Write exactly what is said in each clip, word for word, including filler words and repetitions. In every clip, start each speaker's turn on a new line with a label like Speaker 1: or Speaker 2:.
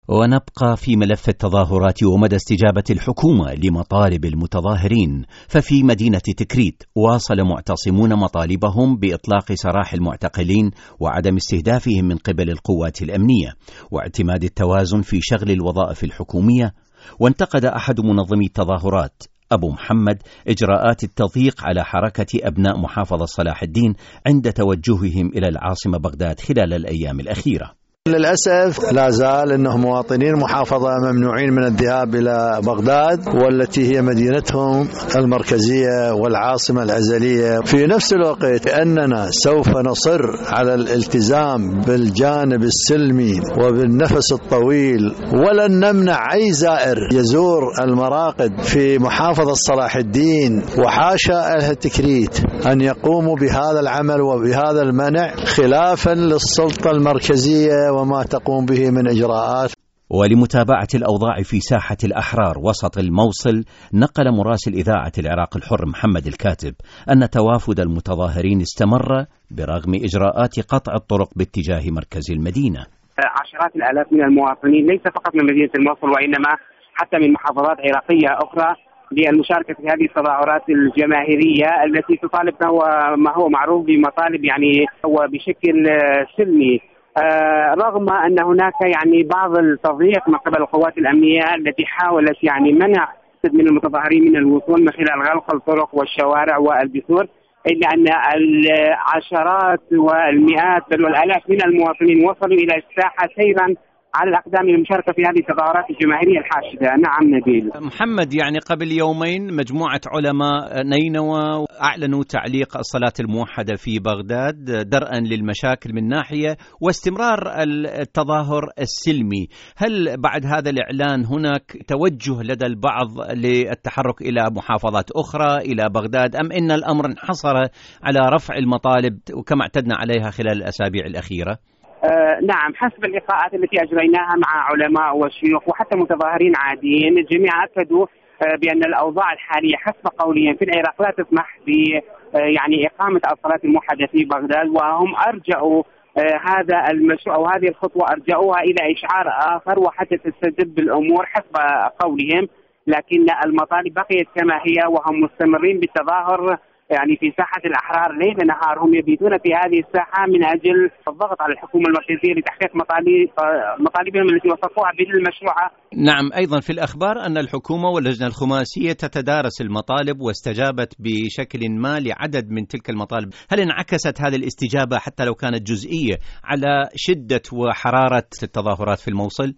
Speaker 1: ونبقى في ملف التظاهرات ومدى استجابة الحكومة لمطالب المتظاهرين. ففي مدينة تكريت واصل معتصمون مطالبهم بإطلاق سراح المعتقلين وعدم استهدافهم من قبل القوات الأمنية واعتماد التوازن في شغل الوظائف الحكومية. وانتقد أحد منظمي التظاهرات أبو محمد إجراءات التضييق على حركة أبناء محافظة صلاح الدين عند توجههم إلى العاصمة بغداد خلال الأيام الأخيرة.
Speaker 2: للأسف لا زال أنه مواطنين محافظة ممنوعين من الذهاب إلى بغداد والتي هي مدينتهم المركزية والعاصمة الأزلية. في نفس الوقت أننا سوف نصر على الالتزام بالجانب السلمي وبالنفس الطويل، ولن نمنع أي زائر يزور المراقد في محافظة صلاح الدين وحاشا أهل تكريت أن يقوموا بهذا العمل وبهذا المنع خلافا للسلطة المركزية وما تقوم به من إجراءات.
Speaker 1: ولمتابعة الأوضاع في ساحة الأحرار وسط الموصل، نقل مراسل إذاعة العراق الحر محمد الكاتب أن توافد المتظاهرين استمر برغم إجراءات قطع الطرق باتجاه مركز المدينة.
Speaker 3: عشرات الآلاف من المواطنين ليس فقط من مدينة الموصل وإنما حتى من محافظات عراقية أخرى للمشاركة في هذه التظاهرات الجماهيرية التي تطالب ما هو معروف بمطالب يعني وبشكل سلمي، آه رغم أن هناك يعني بعض التضييق من قبل القوات الأمنية التي حاولت يعني منع من المتظاهرين من الوصول من خلال غلق الطرق والشوارع والبثور، إلا أن العشرات والمئات بل والآلاف من المواطنين وصلوا إلى الساحة سيرا على الأقدام للمشاركة في هذه التظاهرات الجماهيرية الحاشدة. نعم نبيل.
Speaker 1: محمد، يعني قبل يومين مجموعة علماء نينوى أعلنوا تعليق الصلاة الموحدة في بغداد درءا للمشاكل من ناحية واستمرار التظاهر السلمي. هل بعد هذا الإعلان هناك توجه لدى البعض للتحرك إلى محافظات أخرى إلى بغداد، أم إن الأمر انحصر على رفع المطالب وكما اعتدنا عليها خلال الأسابيع الأخيرة؟
Speaker 3: آه نعم، حسب اللقاءات التي أجريناها مع علماء وشيوخ وحتى متظاهرين عاديين، الجميع أكدوا آه بأن الأوضاع الحالية حسب قولهم في العراق لا تسمح ب آه يعني إقامة الصلاة الموحدة في بغداد، وهم أرجعوا آه هذا المشروع أو هذه الخطوة أرجعوها إلى إشعار آخر وحتى تستجب الأمور حسب قولهم، لكن المطالب بقيت كما هي وهم مستمرين بالتظاهر يعني في ساحة الأحرار ليل نهار. هم يبيتون في هذه الساحة من أجل الضغط على الحكومة المركزية لتحقيق مطالب مطالبهم التي وصفوها بالمشروعة.
Speaker 1: نعم، أيضا في الأخبار أن الحكومة واللجنة الخماسية تتدارس المطالب واستجابت بشكل ما لعدد من تلك المطالب. هل انعكست هذه الاستجابة حتى لو كانت جزئية على شدة وحرارة التظاهرات في الموصل؟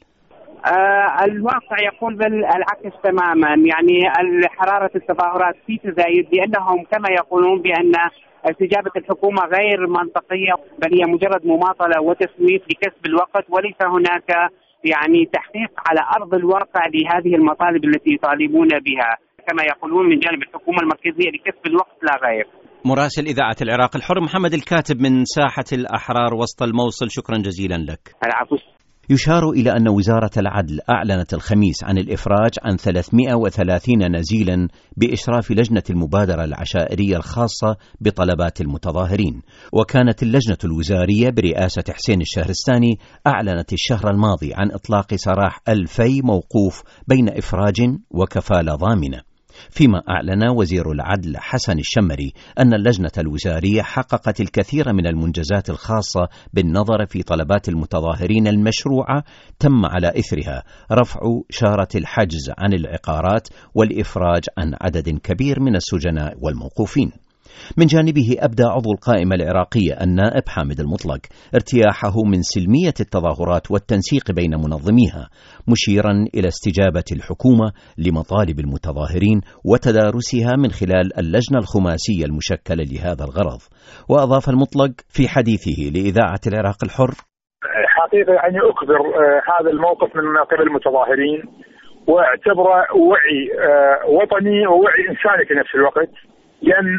Speaker 3: آه الواقع يقول بالعكس تماما، يعني حرارة التظاهرات في تزايد لأنهم كما يقولون بأن استجابة الحكومة غير منطقية بل هي مجرد مماطلة وتسويف لكسب الوقت، وليس هناك يعني تحقيق على أرض الواقع لهذه المطالب التي يطالبون بها كما يقولون من جانب الحكومة المركزية لكسب الوقت لا غير.
Speaker 1: مراسل إذاعة العراق الحر محمد الكاتب من ساحة الأحرار وسط الموصل، شكرا جزيلا لك.
Speaker 3: العفو.
Speaker 1: يشار إلى أن وزارة العدل أعلنت الخميس عن الإفراج عن ثلاثمئة وثلاثين نزيلا بإشراف لجنة المبادرة العشائرية الخاصة بطلبات المتظاهرين. وكانت اللجنة الوزارية برئاسة حسين الشهرستاني أعلنت الشهر الماضي عن إطلاق سراح ألفي موقوف بين إفراج وكفالة ضامنة. فيما أعلن وزير العدل حسن الشمري أن اللجنة الوزارية حققت الكثير من المنجزات الخاصة بالنظر في طلبات المتظاهرين المشروعة، تم على إثرها رفع شارة الحجز عن العقارات والإفراج عن عدد كبير من السجناء والموقوفين. من جانبه أبدى عضو القائمة العراقية النائب حامد المطلق ارتياحه من سلمية التظاهرات والتنسيق بين منظميها، مشيرا إلى استجابة الحكومة لمطالب المتظاهرين وتدارسها من خلال اللجنة الخماسية المشكلة لهذا الغرض. وأضاف المطلق في حديثه لإذاعة العراق الحر:
Speaker 4: حقيقة يعني أكبر هذا الموقف من قبل المتظاهرين واعتبره وعي وطني ووعي إنساني في نفس الوقت، لأن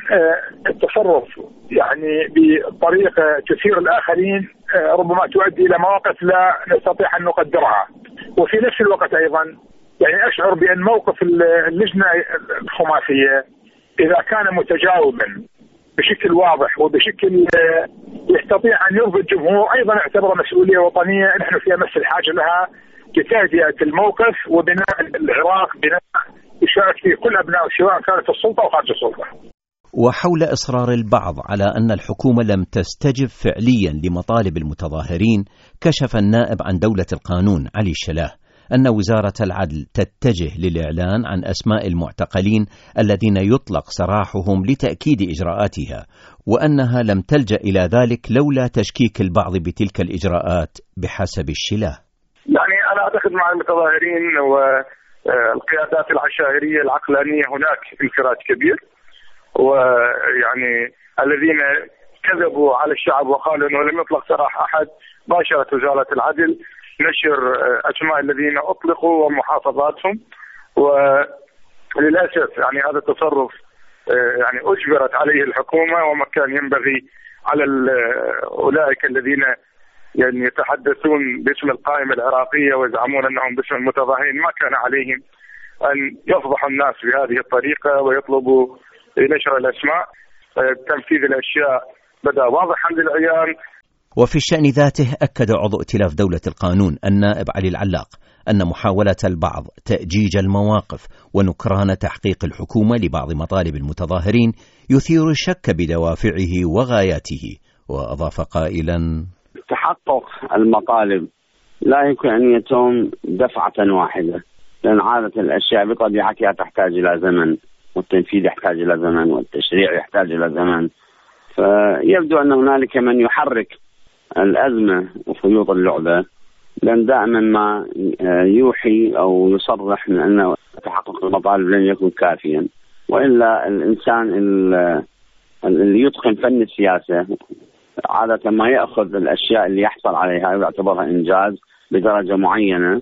Speaker 4: التصرف يعني بطريقة تثير الآخرين ربما تؤدي إلى مواقف لا نستطيع أن نقدرها. وفي نفس الوقت أيضا يعني أشعر بأن موقف اللجنة الخماسية إذا كان متجاوبا بشكل واضح وبشكل يستطيع أن يرضي الجمهور، أيضا اعتبر مسؤولية وطنية نحن في أمس الحاجة لها لتهدئة الموقف وبناء العراق بناء يشارك فيه كل أبناء سواء كانت في السلطة أو خارج السلطة.
Speaker 1: وحول إصرار البعض على أن الحكومة لم تستجب فعليا لمطالب المتظاهرين، كشف النائب عن دولة القانون علي الشلاه أن وزارة العدل تتجه للإعلان عن أسماء المعتقلين الذين يطلق سراحهم لتأكيد إجراءاتها، وأنها لم تلجأ إلى ذلك لولا تشكيك البعض بتلك الإجراءات بحسب الشلاه.
Speaker 4: يعني أنا أعتقد مع المتظاهرين والقيادات العشائرية العقلانية هناك انفراد كبير، ويعني الذين كذبوا على الشعب وقالوا أنه لم يطلق سراح أحد باشرت وزارة العدل نشر أسماء الذين أطلقوا ومحافظاتهم، وللأسف يعني هذا التصرف يعني أجبرت عليه الحكومة، وما كان ينبغي على أولئك الذين يعني يتحدثون باسم القائمة العراقية ويزعمون أنهم باسم المتظاهرين، ما كان عليهم أن يفضحوا الناس بهذه الطريقة ويطلبوا نشر الأسماء. تنفيذ الأشياء بدأ واضحا للعيان.
Speaker 1: وفي الشأن ذاته أكد عضو ائتلاف دولة القانون النائب علي العلاق أن محاولة البعض تأجيج المواقف ونكران تحقيق الحكومة لبعض مطالب المتظاهرين يثير الشك بدوافعه وغاياته، وأضاف قائلا:
Speaker 5: تحقق المطالب لا يمكن أن يتم دفعة واحدة، لأن عادة الأشياء بطبيعتها تحتاج إلى زمن، والتنفيذ يحتاج إلى زمن، والتشريع يحتاج إلى زمن. فيبدو أن هنالك من يحرك الأزمة وخيوط اللعبة، لأن دائما ما يوحي أو يصرح من أن تحقق المطالب لن يكون كافيا، وإلا الإنسان اللي يتقن فن السياسة عادة ما يأخذ الأشياء اللي يحصل عليها ويعتبرها إنجاز بدرجة معينة،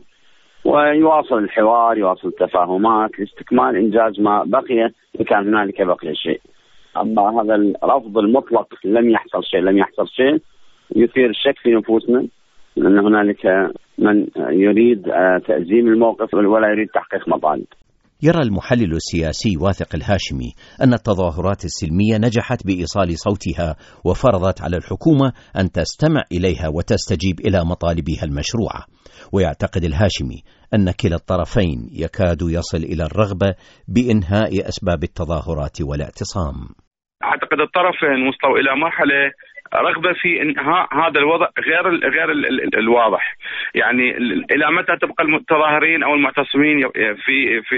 Speaker 5: ويواصل الحوار، يواصل التفاهمات لاستكمال إنجاز ما بقي إن كان هنالك بقي شيء. أما هذا الرفض المطلق لم يحصل شيء لم يحصل شيء يثير الشك في نفوسنا، لأن هنالك من يريد تأزيم الموقف ولا يريد تحقيق مطالب.
Speaker 1: يرى المحلل السياسي واثق الهاشمي أن التظاهرات السلمية نجحت بإيصال صوتها وفرضت على الحكومة أن تستمع إليها وتستجيب إلى مطالبها المشروعة، ويعتقد الهاشمي أن كلا الطرفين يكاد يصل إلى الرغبة بإنهاء أسباب التظاهرات والاعتصام.
Speaker 6: أعتقد الطرفين وصلوا إلى مرحلة رغبة في إنهاء هذا الوضع غير ال غير ال ال الواضح. يعني إلى متى تبقى المتظاهرين أو المعتصمين في في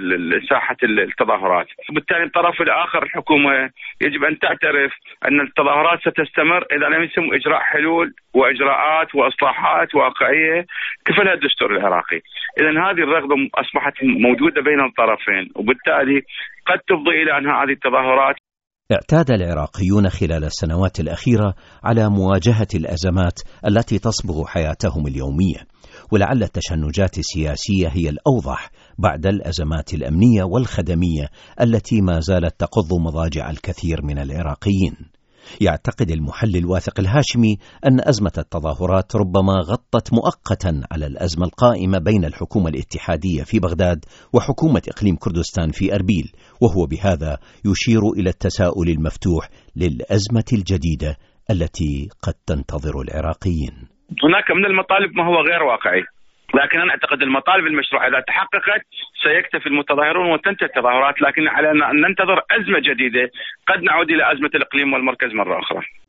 Speaker 6: ساحة التظاهرات؟ وبالتالي الطرف الآخر الحكومة يجب أن تعترف أن التظاهرات ستستمر إذا لم يتم إجراء حلول وإجراءات وإصلاحات واقعية كفلها الدستور العراقي. إذن هذه الرغبة أصبحت موجودة بين الطرفين، وبالتالي قد تفضي إلى أنهاء هذه التظاهرات.
Speaker 1: اعتاد العراقيون خلال السنوات الأخيرة على مواجهة الأزمات التي تصبغ حياتهم اليومية، ولعل التشنجات السياسية هي الأوضح بعد الأزمات الأمنية والخدمية التي ما زالت تقض مضاجع الكثير من العراقيين. يعتقد المحلل واثق الهاشمي أن أزمة التظاهرات ربما غطت مؤقتا على الأزمة القائمة بين الحكومة الاتحادية في بغداد وحكومة إقليم كردستان في أربيل، وهو بهذا يشير إلى التساؤل المفتوح للأزمة الجديدة التي قد تنتظر العراقيين.
Speaker 6: هناك من المطالب ما هو غير واقعي، لكن أنا أعتقد المطالب المشروعة إذا تحققت سيكتفي المتظاهرون وتنتهي التظاهرات، لكن علينا أن ننتظر أزمة جديدة قد نعود إلى أزمة الإقليم والمركز مرة أخرى.